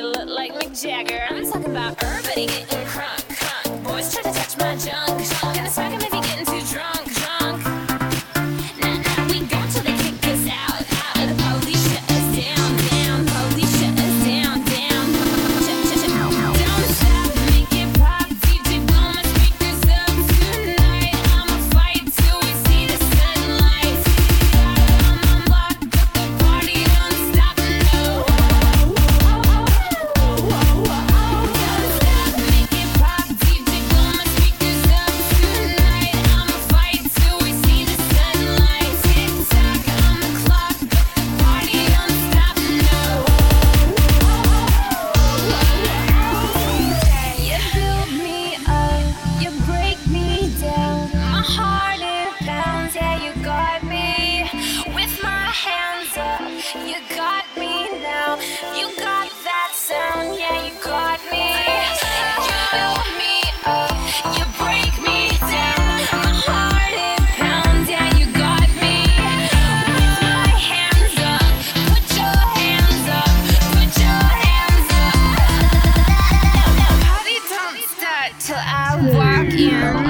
look like Mick Jagger. I'm talking about everybody getting crunk, crunk. Boys try to touch my junk, junk. Gonna smack him if he getting too drunk, drunk. Nah, nah, we go till they kick us out, out. The police shut us down, down. Police shut us down, down. Shut, shut, shut. Don't stop, make it pop. DJ blow my speakers up tonight. I'ma fight till we see the sunlight. I'm on lock, but the party don't stop, no. Don't stop, make it pop. DJ blow my speakers up tonight. I'ma fight till we see the sunlight. Tick tock on the clock, but the party don't stop, no. You build me up, you break me down. My heart it pounds, yeah, you got me with my hands up. You got me now, you got that sound, yeah, you got me. You build me up, you break me down. My heart it pounds, yeah, you got me with my hands up. Put your hands up, put your hands up. Party don't start till I walk in.